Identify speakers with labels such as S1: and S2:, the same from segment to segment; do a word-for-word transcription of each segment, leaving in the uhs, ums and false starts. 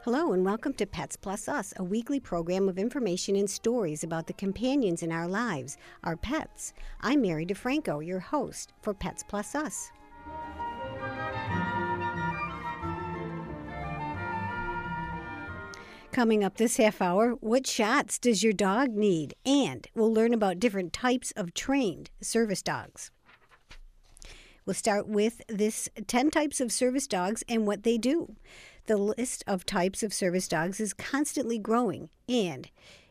S1: Hello and welcome to Pets Plus Us, a weekly program of information and stories about the companions in our lives, our pets. I'm Mary DeFranco, your host for Pets Plus Us. Coming up this half hour, what shots does your dog need? And we'll learn about different types of trained service dogs. We'll start with this ten types of service dogs and what they do. The list of types of service dogs is constantly growing, and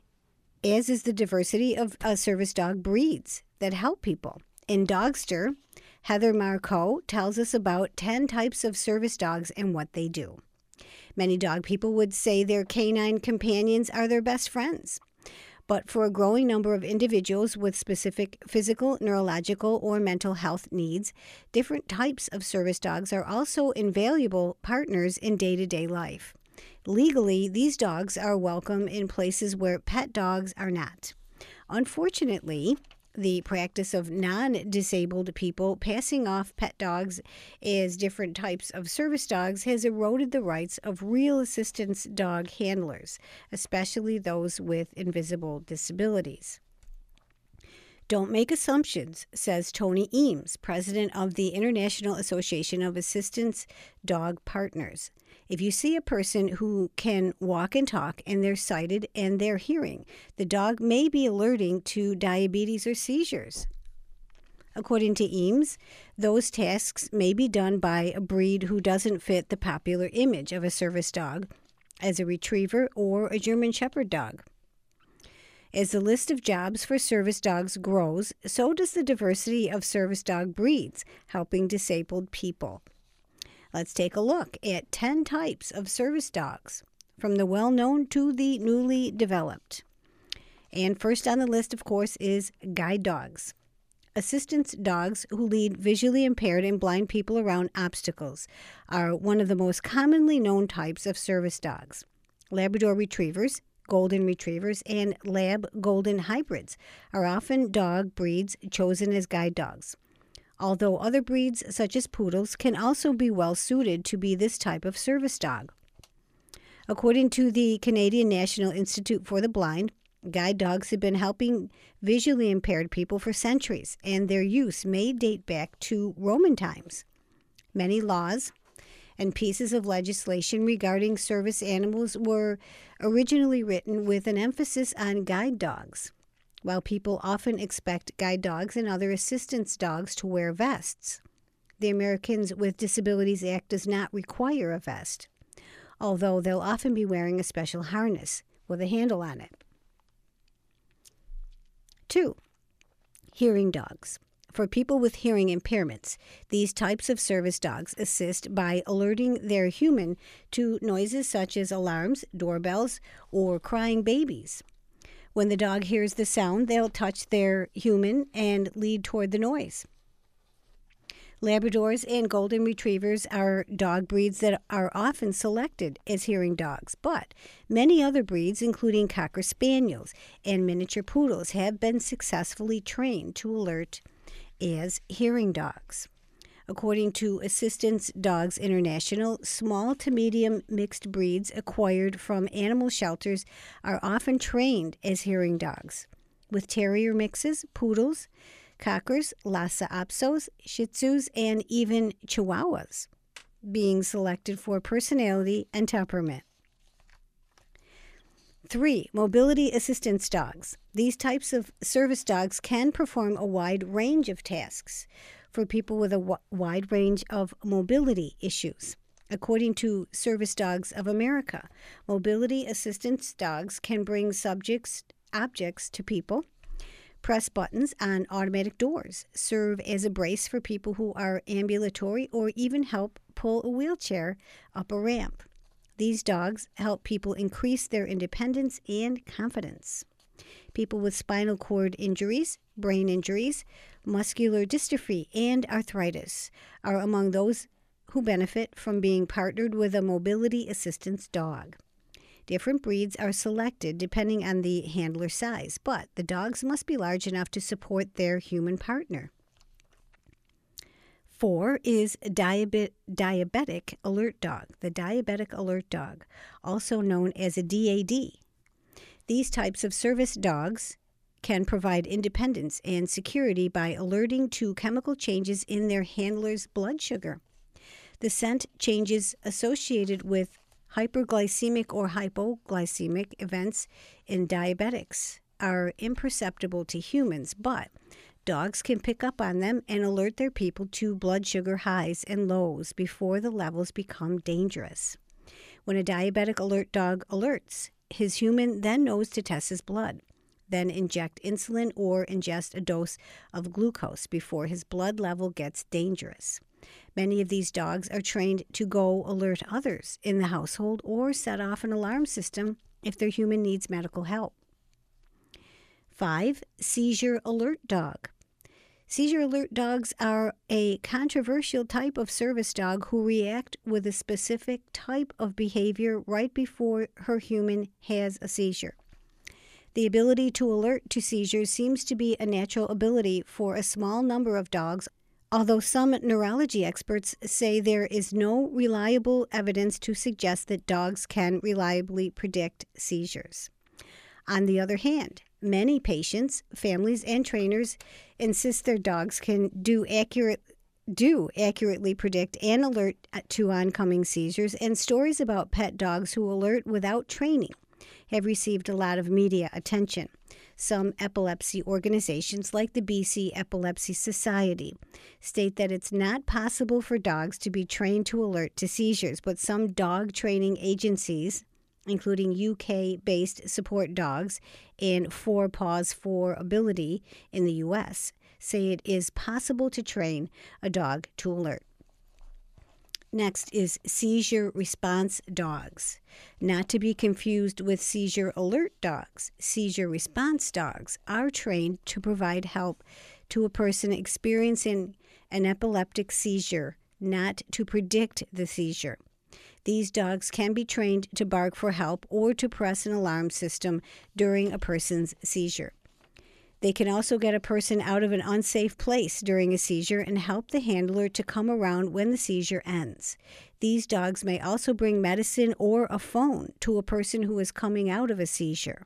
S1: as is the diversity of uh, service dog breeds that help people. In Dogster, Heather Marcoux tells us about ten types of service dogs and what they do. Many dog people would say their canine companions are their best friends. But for a growing number of individuals with specific physical, neurological, or mental health needs, different types of service dogs are also invaluable partners in day-to-day life. Legally, these dogs are welcome in places where pet dogs are not. Unfortunately, the practice of non-disabled people passing off pet dogs as different types of service dogs has eroded the rights of real assistance dog handlers, especially those with invisible disabilities. Don't make assumptions, says Tony Eames, president of the International Association of Assistance Dog Partners. If you see a person who can walk and talk and they're sighted and they're hearing, the dog may be alerting to diabetes or seizures. According to Eames, those tasks may be done by a breed who doesn't fit the popular image of a service dog as a retriever or a German Shepherd dog. As the list of jobs for service dogs grows, so does the diversity of service dog breeds helping disabled people. Let's take a look at ten types of service dogs, from the well-known to the newly developed. And first on the list, of course, is guide dogs. Assistance dogs who lead visually impaired and blind people around obstacles are one of the most commonly known types of service dogs. Labrador retrievers, golden retrievers, and lab golden hybrids are often dog breeds chosen as guide dogs, although other breeds, such as poodles, can also be well suited to be this type of service dog. According to the Canadian National Institute for the Blind, guide dogs have been helping visually impaired people for centuries, and their use may date back to Roman times. Many laws and pieces of legislation regarding service animals were originally written with an emphasis on guide dogs. While people often expect guide dogs and other assistance dogs to wear vests, the Americans with Disabilities Act does not require a vest, although they'll often be wearing a special harness with a handle on it. Two, hearing dogs. For people with hearing impairments, these types of service dogs assist by alerting their human to noises such as alarms, doorbells, or crying babies. When the dog hears the sound, they'll touch their human and lead toward the noise. Labradors and golden retrievers are dog breeds that are often selected as hearing dogs, but many other breeds, including Cocker Spaniels and miniature poodles, have been successfully trained to alert as hearing dogs. According to Assistance Dogs International, small to medium mixed breeds acquired from animal shelters are often trained as hearing dogs, with terrier mixes, poodles, cockers, Lhasa Apsos, Shih Tzus, and even Chihuahuas being selected for personality and temperament. Three, mobility assistance dogs. These types of service dogs can perform a wide range of tasks for people with a w- wide range of mobility issues. According to Service Dogs of America, mobility assistance dogs can bring subjects, objects to people, press buttons on automatic doors, serve as a brace for people who are ambulatory, or even help pull a wheelchair up a ramp. These dogs help people increase their independence and confidence. People with spinal cord injuries, brain injuries, muscular dystrophy, and arthritis are among those who benefit from being partnered with a mobility assistance dog. Different breeds are selected depending on the handler size, but the dogs must be large enough to support their human partner. Four is diabe- diabetic alert dog, the diabetic alert dog, also known as a D A D. These types of service dogs can provide independence and security by alerting to chemical changes in their handler's blood sugar. The scent changes associated with hyperglycemic or hypoglycemic events in diabetics are imperceptible to humans, but dogs can pick up on them and alert their people to blood sugar highs and lows before the levels become dangerous. When a diabetic alert dog alerts, his human then knows to test his blood, then inject insulin or ingest a dose of glucose before his blood level gets dangerous. Many of these dogs are trained to go alert others in the household or set off an alarm system if their human needs medical help. Five, seizure alert dog. Seizure alert dogs are a controversial type of service dog who react with a specific type of behavior right before her human has a seizure. The ability to alert to seizures seems to be a natural ability for a small number of dogs, although some neurology experts say there is no reliable evidence to suggest that dogs can reliably predict seizures. On the other hand, many patients, families, and trainers insist their dogs can do accurate do accurately predict and alert to oncoming seizures, and stories about pet dogs who alert without training have received a lot of media attention. Some epilepsy organizations, like the B C Epilepsy Society, state that it's not possible for dogs to be trained to alert to seizures, but some dog training agencies, including U K-based Support Dogs and Four Paws for Ability in the U S, say it is possible to train a dog to alert. Next is seizure response dogs. Not to be confused with seizure alert dogs. Seizure response dogs are trained to provide help to a person experiencing an epileptic seizure, not to predict the seizure. These dogs can be trained to bark for help or to press an alarm system during a person's seizure. They can also get a person out of an unsafe place during a seizure and help the handler to come around when the seizure ends. These dogs may also bring medicine or a phone to a person who is coming out of a seizure.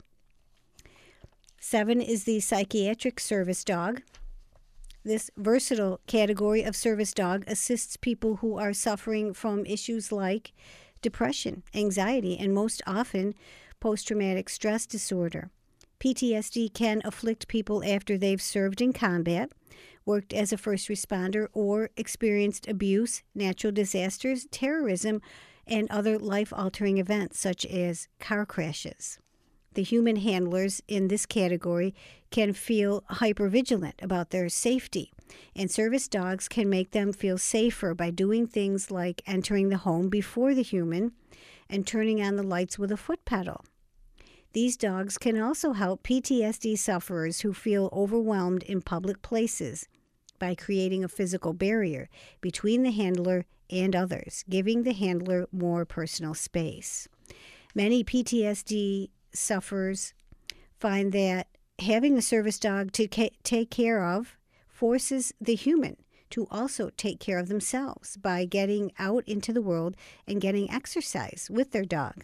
S1: Seven is the psychiatric service dog. This versatile category of service dog assists people who are suffering from issues like depression, anxiety, and most often post-traumatic stress disorder. P T S D can afflict people after they've served in combat, worked as a first responder, or experienced abuse, natural disasters, terrorism, and other life-altering events such as car crashes. The human handlers in this category can feel hypervigilant about their safety, and service dogs can make them feel safer by doing things like entering the home before the human and turning on the lights with a foot pedal. These dogs can also help P T S D sufferers who feel overwhelmed in public places by creating a physical barrier between the handler and others, giving the handler more personal space. Many P T S D sufferers find that having a service dog to ca- take care of forces the human to also take care of themselves by getting out into the world and getting exercise with their dog.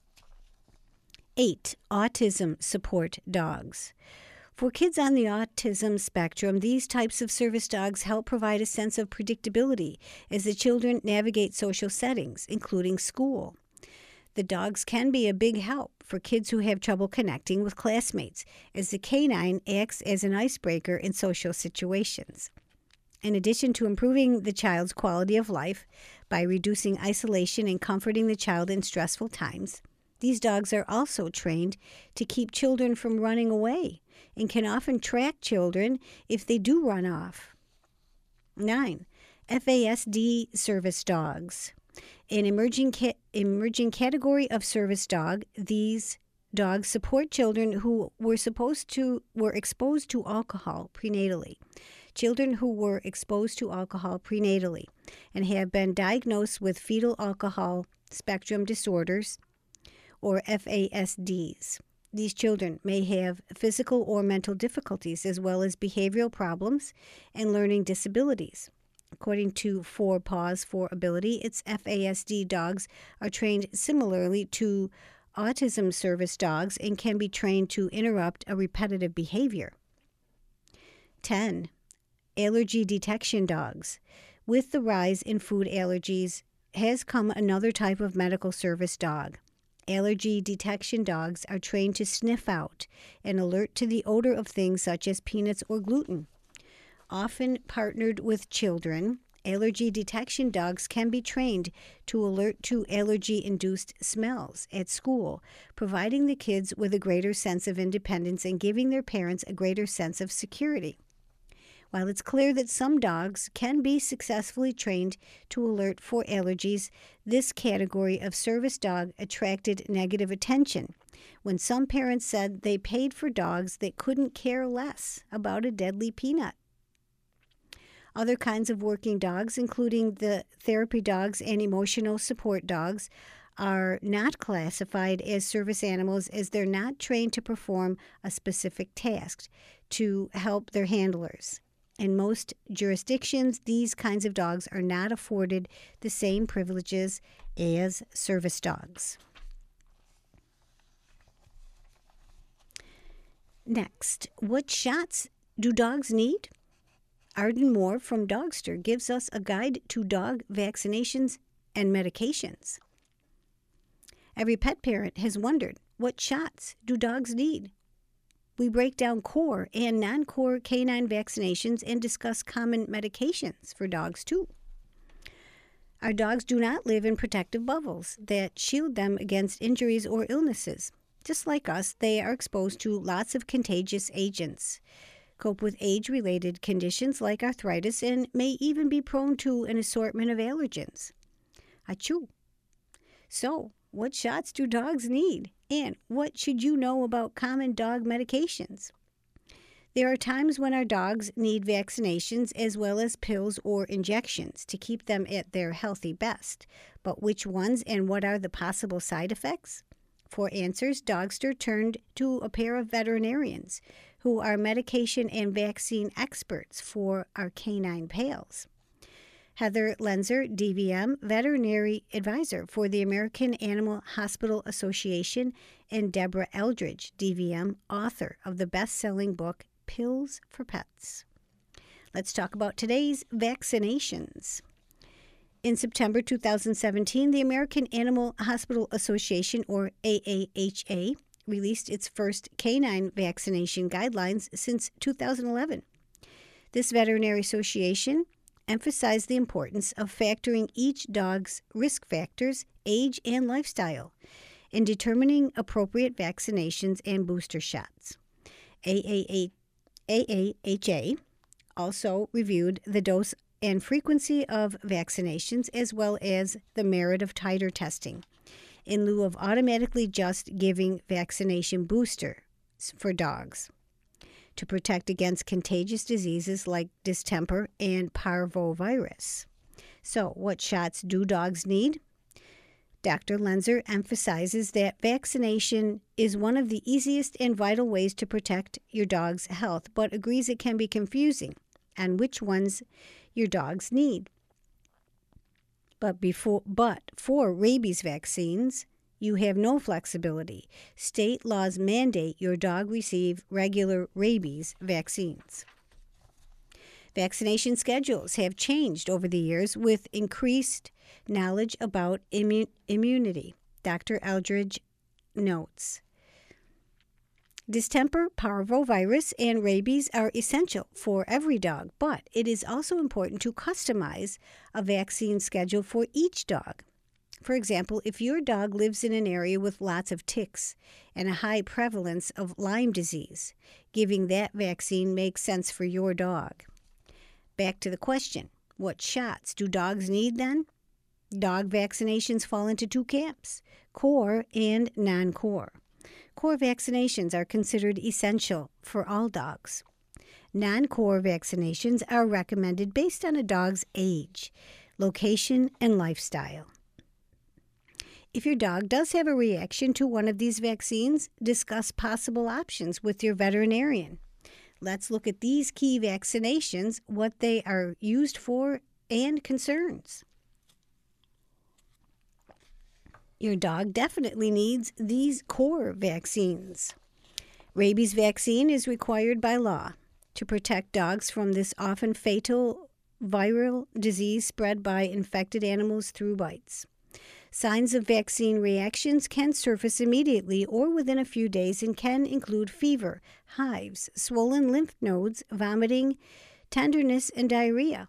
S1: Eight, autism support dogs. For kids on the autism spectrum, these types of service dogs help provide a sense of predictability as the children navigate social settings, including school. The dogs can be a big help for kids who have trouble connecting with classmates, as the canine acts as an icebreaker in social situations. In addition to improving the child's quality of life by reducing isolation and comforting the child in stressful times, these dogs are also trained to keep children from running away and can often track children if they do run off. Nine, F A S D service dogs. An emerging ca- emerging category of service dog, these dogs support children who were supposed to were exposed to alcohol prenatally. Children who were exposed to alcohol prenatally and have been diagnosed with fetal alcohol spectrum disorders, or F A S Ds. These children may have physical or mental difficulties as well as behavioral problems and learning disabilities. According to four paws for Ability, its F A S D dogs are trained similarly to autism service dogs and can be trained to interrupt a repetitive behavior. ten. Allergy detection dogs. With the rise in food allergies has come another type of medical service dog. Allergy detection dogs are trained to sniff out and alert to the odor of things such as peanuts or gluten. Often partnered with children, allergy detection dogs can be trained to alert to allergy-induced smells at school, providing the kids with a greater sense of independence and giving their parents a greater sense of security. While it's clear that some dogs can be successfully trained to alert for allergies, this category of service dog attracted negative attention when some parents said they paid for dogs that couldn't care less about a deadly peanut. Other kinds of working dogs, including the therapy dogs and emotional support dogs, are not classified as service animals as they're not trained to perform a specific task to help their handlers. In most jurisdictions, these kinds of dogs are not afforded the same privileges as service dogs. Next, what shots do dogs need? Arden Moore from Dogster gives us a guide to dog vaccinations and medications. Every pet parent has wondered, what shots do dogs need? We break down core and non-core canine vaccinations and discuss common medications for dogs, too. Our dogs do not live in protective bubbles that shield them against injuries or illnesses. Just like us, they are exposed to lots of contagious agents, cope with age-related conditions like arthritis, and may even be prone to an assortment of allergens. Achoo! So, what shots do dogs need? And what should you know about common dog medications? There are times when our dogs need vaccinations as well as pills or injections to keep them at their healthy best. But which ones and what are the possible side effects? For answers, Dogster turned to a pair of veterinarians who are medication and vaccine experts for our canine pals. Heather Lenzer, D V M, veterinary advisor for the American Animal Hospital Association, and Deborah Eldridge, D V M, author of the best-selling book, Pills for Pets. Let's talk about today's vaccinations. In September two thousand seventeen, the American Animal Hospital Association, or A A H A, released its first canine vaccination guidelines since two thousand eleven. This veterinary association emphasized the importance of factoring each dog's risk factors, age, and lifestyle in determining appropriate vaccinations and booster shots. A A H A also reviewed the dose and frequency of vaccinations as well as the merit of titer testing in lieu of automatically just giving vaccination boosters for dogs to protect against contagious diseases like distemper and parvovirus. So, what shots do dogs need? Doctor Lenzer emphasizes that vaccination is one of the easiest and vital ways to protect your dog's health, but agrees it can be confusing on which ones your dogs need. But before, but for rabies vaccines, you have no flexibility. State laws mandate your dog receive regular rabies vaccines. Vaccination schedules have changed over the years with increased knowledge about immu- immunity. Doctor Eldridge notes, distemper, parvovirus, and rabies are essential for every dog, but it is also important to customize a vaccine schedule for each dog. For example, if your dog lives in an area with lots of ticks and a high prevalence of Lyme disease, giving that vaccine makes sense for your dog. Back to the question, what shots do dogs need then? Dog vaccinations fall into two camps, core and non-core. Core vaccinations are considered essential for all dogs. Non-core vaccinations are recommended based on a dog's age, location, and lifestyle. If your dog does have a reaction to one of these vaccines, discuss possible options with your veterinarian. Let's look at these key vaccinations, what they are used for, and concerns. Your dog definitely needs these core vaccines. Rabies vaccine is required by law to protect dogs from this often fatal viral disease spread by infected animals through bites. Signs of vaccine reactions can surface immediately or within a few days and can include fever, hives, swollen lymph nodes, vomiting, tenderness, and diarrhea.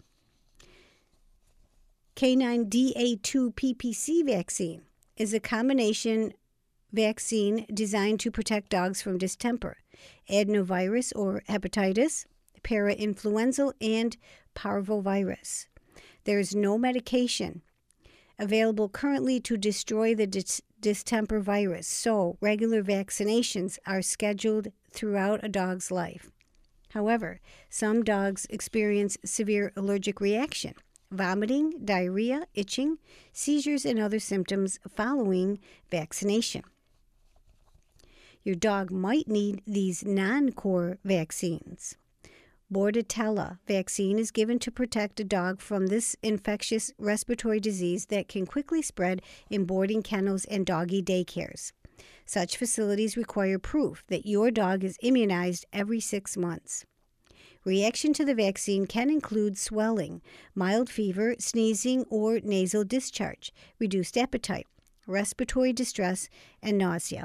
S1: Canine D A two P P C vaccine is a combination vaccine designed to protect dogs from distemper, adenovirus or hepatitis, parainfluenza, and parvovirus. There is no medication available currently to destroy the dis- distemper virus, so regular vaccinations are scheduled throughout a dog's life. However, some dogs experience severe allergic reaction, vomiting, diarrhea, itching, seizures, and other symptoms following vaccination. Your dog might need these non-core vaccines. Bordetella vaccine is given to protect a dog from this infectious respiratory disease that can quickly spread in boarding kennels and doggy daycares. Such facilities require proof that your dog is immunized every six months. Reaction to the vaccine can include swelling, mild fever, sneezing, or nasal discharge, reduced appetite, respiratory distress, and nausea.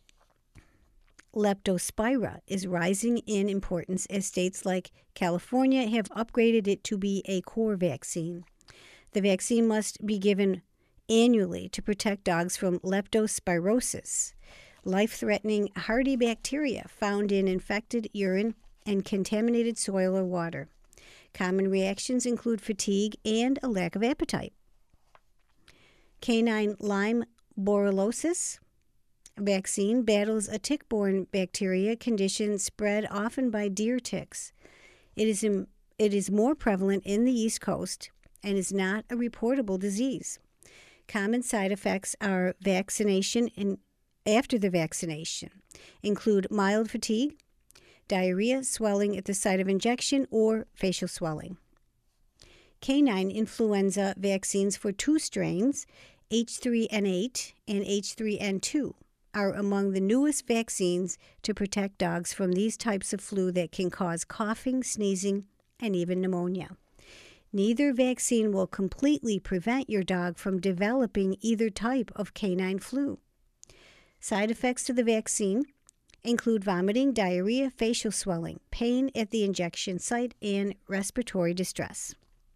S1: Leptospira is rising in importance as states like California have upgraded it to be a core vaccine. The vaccine must be given annually to protect dogs from leptospirosis, life-threatening hardy bacteria found in infected urine and contaminated soil or water. Common reactions include fatigue and a lack of appetite. Canine Lyme borreliosis vaccine battles a tick-borne bacteria condition spread often by deer ticks. It is, in, it is more prevalent in the East Coast and is not a reportable disease. Common side effects are vaccination and after the vaccination include mild fatigue, diarrhea, swelling at the site of injection, or facial swelling. Canine influenza vaccines for two strains, H three N eight and H three N two, are among the newest vaccines to protect dogs from these types of flu that can cause coughing, sneezing, and even pneumonia. Neither vaccine will completely prevent your dog from developing either type of canine flu. Side effects to the vaccine include vomiting, diarrhea, facial swelling, pain at the injection site, and respiratory distress.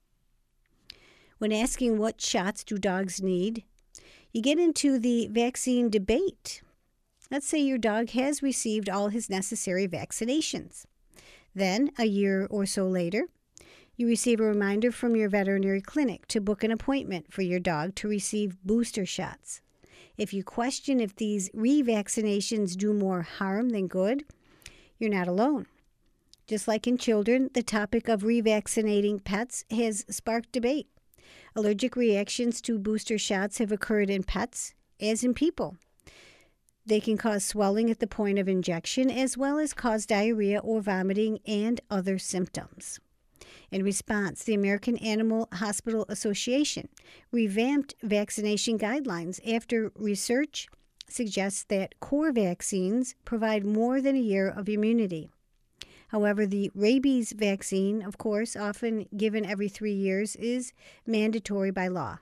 S1: When asking what shots do dogs need, you get into the vaccine debate. Let's say your dog has received all his necessary vaccinations. Then, a year or so later, you receive a reminder from your veterinary clinic to book an appointment for your dog to receive booster shots. If you question if these revaccinations do more harm than good, you're not alone. Just like in children, the topic of revaccinating pets has sparked debate. Allergic reactions to booster shots have occurred in pets as in people. They can cause swelling at the point of injection as well as cause diarrhea or vomiting and other symptoms. In response, the American Animal Hospital Association revamped vaccination guidelines after research suggests that core vaccines provide more than a year of immunity. However, the rabies vaccine, of course, often given every three years, is mandatory by law.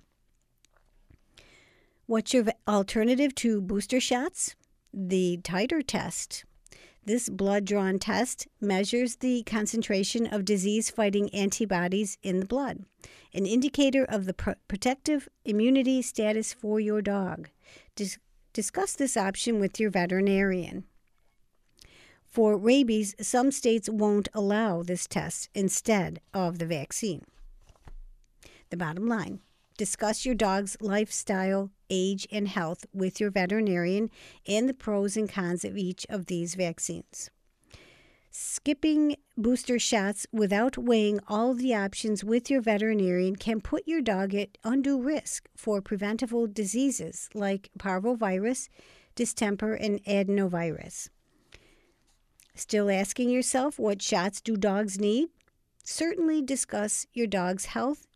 S1: What's your alternative to booster shots? The titer test. This blood-drawn test measures the concentration of disease-fighting antibodies in the blood, an indicator of the pro- protective immunity status for your dog. Dis- discuss this option with your veterinarian. For rabies, some states won't allow this test instead of the vaccine. The bottom line: discuss your dog's lifestyle, age, and health with your veterinarian and the pros and cons of each of these vaccines. Skipping booster shots without weighing all the options with your veterinarian can put your dog at undue risk for preventable diseases like parvovirus, distemper, and adenovirus. Still asking yourself what shots do dogs need? Certainly discuss your dog's health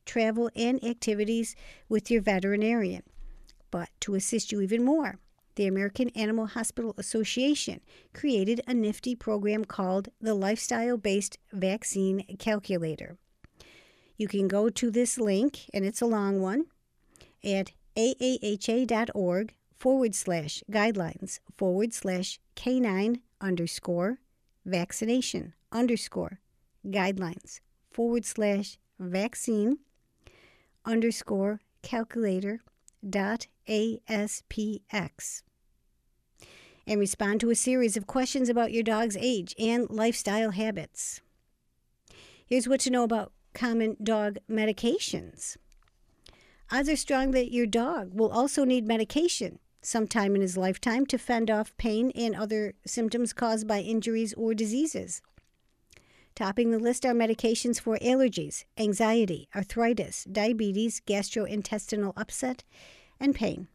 S1: travel, and activities with your veterinarian. But to assist you even more, the American Animal Hospital Association created a nifty program called the Lifestyle-Based Vaccine Calculator. You can go to this link, and it's a long one, at aaha.org forward slash guidelines forward slash canine underscore vaccination underscore guidelines forward slash vaccine underscore calculator dot aspx, and respond to a series of questions about your dog's age and lifestyle habits. Here's what to know about common dog medications. Odds are strong that your dog will also need medication sometime in his lifetime to fend off pain and other symptoms caused by injuries or diseases. Topping the list are medications for allergies, anxiety, arthritis, diabetes, gastrointestinal upset, and pain.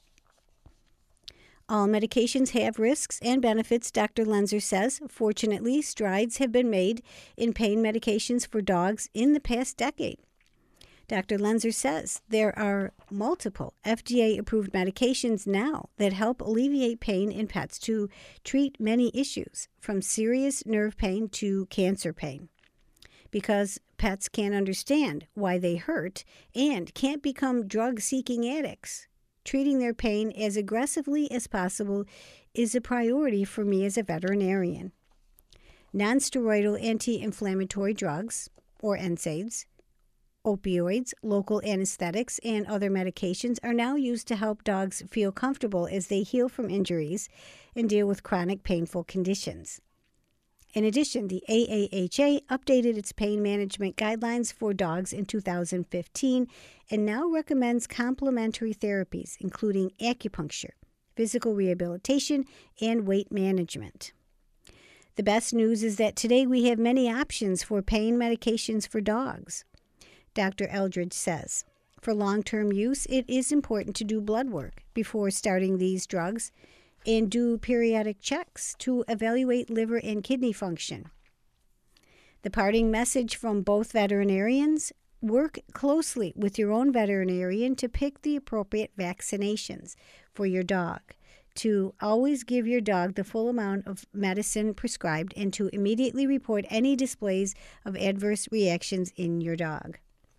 S1: All medications have risks and benefits, Doctor Lenzer says. Fortunately, strides have been made in pain medications for dogs in the past decade. Doctor Lenzer says there are multiple F D A-approved medications now that help alleviate pain in pets to treat many issues, from serious nerve pain to cancer pain. Because pets can't understand why they hurt and can't become drug-seeking addicts, treating their pain as aggressively as possible is a priority for me as a veterinarian. Non-steroidal anti-inflammatory drugs, or N SAIDs, opioids, local anesthetics, and other medications are now used to help dogs feel comfortable as they heal from injuries and deal with chronic painful conditions. In addition, the A A H A updated its pain management guidelines for dogs in two thousand fifteen and now recommends complementary therapies, including acupuncture, physical rehabilitation, and weight management. The best news is that today we have many options for pain medications for dogs. Doctor Eldridge says, for long-term use, it is important to do blood work before starting these drugs and do periodic checks to evaluate liver and kidney function. The parting message from both veterinarians: work closely with your own veterinarian to pick the appropriate vaccinations for your dog, to always give your dog the full amount of medicine prescribed, and to immediately report any displays of adverse reactions in your dog.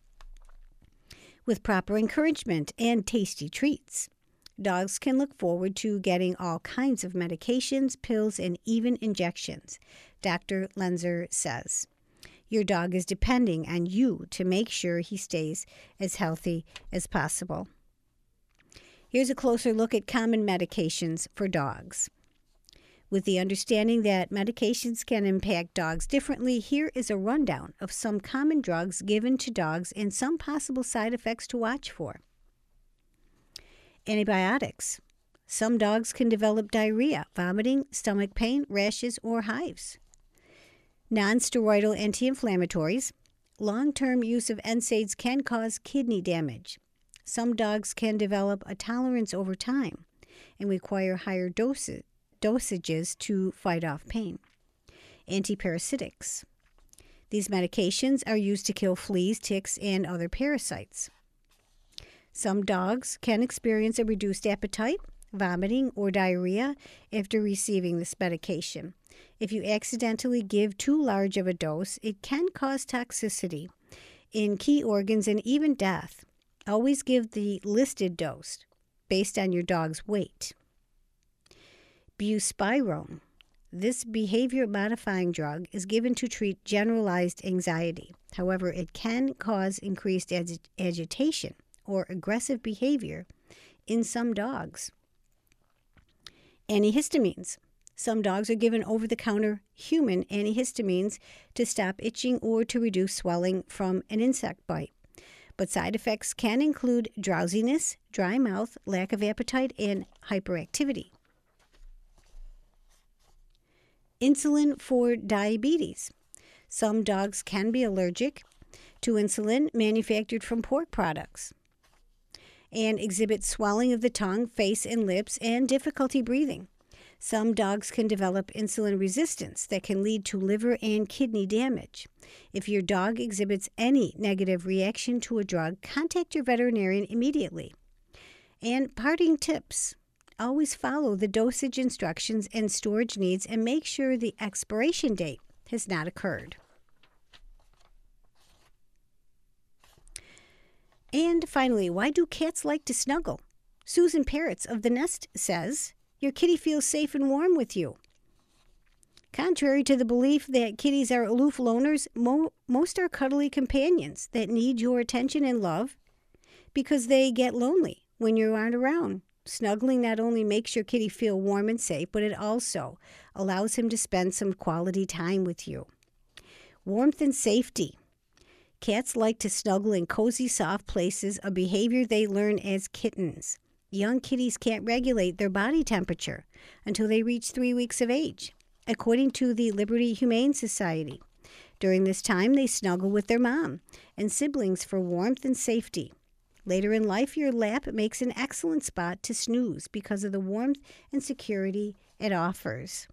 S1: With proper encouragement and tasty treats, dogs can look forward to getting all kinds of medications, pills, and even injections, Doctor Lenzer says. Your dog is depending on you to make sure he stays as healthy as possible. Here's a closer look at common medications for dogs. With the understanding that medications can impact dogs differently, here is a rundown of some common drugs given to dogs and some possible side effects to watch for. Antibiotics. Some dogs can develop diarrhea, vomiting, stomach pain, rashes, or hives. Non-steroidal anti-inflammatories. Long-term use of N SAIDs can cause kidney damage. Some dogs can develop a tolerance over time and require higher doses. dosages to fight off pain. Antiparasitics. These medications are used to kill fleas, ticks, and other parasites. Some dogs can experience a reduced appetite, vomiting, or diarrhea after receiving this medication. If you accidentally give too large of a dose, it can cause toxicity in key organs and even death. Always give the listed dose based on your dog's weight. Buspirone. This behavior-modifying drug is given to treat generalized anxiety. However, it can cause increased ag- agitation or aggressive behavior in some dogs. Antihistamines. Some dogs are given over-the-counter human antihistamines to stop itching or to reduce swelling from an insect bite. But side effects can include drowsiness, dry mouth, lack of appetite, and hyperactivity. Insulin for diabetes. Some dogs can be allergic to insulin manufactured from pork products and exhibit swelling of the tongue, face, and lips, and difficulty breathing. Some dogs can develop insulin resistance that can lead to liver and kidney damage. If your dog exhibits any negative reaction to a drug, contact your veterinarian immediately. And parting tips: always follow the dosage instructions and storage needs and make sure the expiration date has not occurred. And finally, why do cats like to snuggle? Susan Parrots of The Nest says, your kitty feels safe and warm with you. Contrary to the belief that kitties are aloof loners, mo- most are cuddly companions that need your attention and love because they get lonely when you aren't around. Snuggling not only makes your kitty feel warm and safe, but it also allows him to spend some quality time with you. Warmth and safety. Cats like to snuggle in cozy, soft places, a behavior they learn as kittens. Young kitties can't regulate their body temperature until they reach three weeks of age, according to the Liberty Humane Society. During this time, they snuggle with their mom and siblings for warmth and safety. Later in life, your lap makes an excellent spot to snooze because of the warmth and security it offers.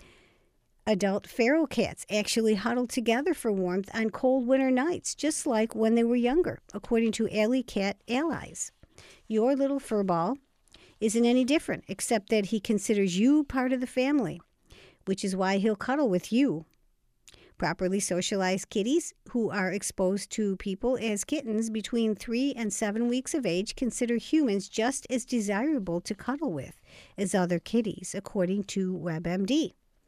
S1: Adult feral cats actually huddle together for warmth on cold winter nights, just like when they were younger, according to Alley Cat Allies. Your little furball isn't any different, except that he considers you part of the family, which is why he'll cuddle with you. Properly socialized kitties who are exposed to people as kittens between three and seven weeks of age consider humans just as desirable to cuddle with as other kitties, according to WebMD.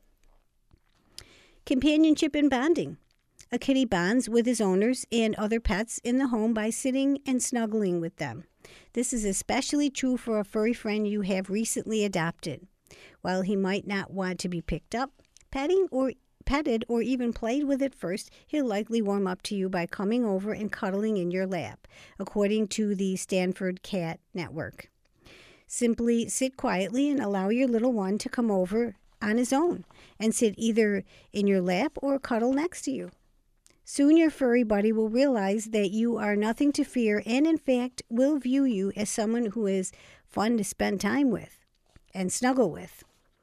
S1: Companionship and bonding. A kitty bonds with his owners and other pets in the home by sitting and snuggling with them. This is especially true for a furry friend you have recently adopted. While he might not want to be picked up, petting or petted or even played with at first, he'll likely warm up to you by coming over and cuddling in your lap, according to the Stanford Cat Network. Simply sit quietly and allow your little one to come over on his own and sit either in your lap or cuddle next to you. Soon your furry buddy will realize that you are nothing to fear and, in fact, will view you as someone who is fun to spend time with and snuggle with.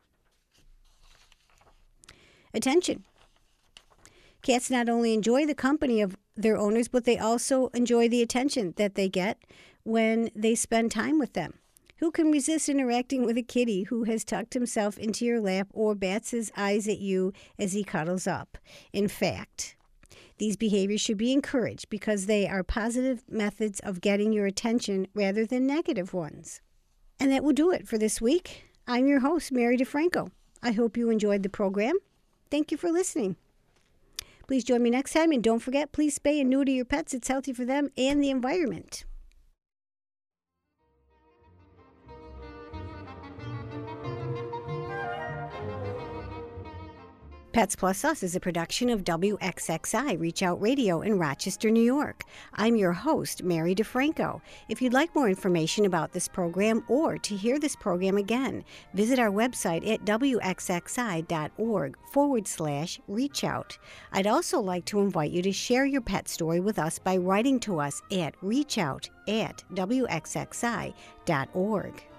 S1: Attention. Cats not only enjoy the company of their owners, but they also enjoy the attention that they get when they spend time with them. Who can resist interacting with a kitty who has tucked himself into your lap or bats his eyes at you as he cuddles up? In fact, these behaviors should be encouraged because they are positive methods of getting your attention rather than negative ones. And that will do it for this week. I'm your host, Mary DeFranco. I hope you enjoyed the program. Thank you for listening. Please join me next time, and don't forget, please spay and neuter your pets. It's healthy for them and the environment. Pets Plus Us is a production of W X X I Reach Out Radio in Rochester, New York. I'm your host, Mary DeFranco. If you'd like more information about this program or to hear this program again, visit our website at wxxi.org forward slash reach out. I'd also like to invite you to share your pet story with us by writing to us at reachout at wxxi.org.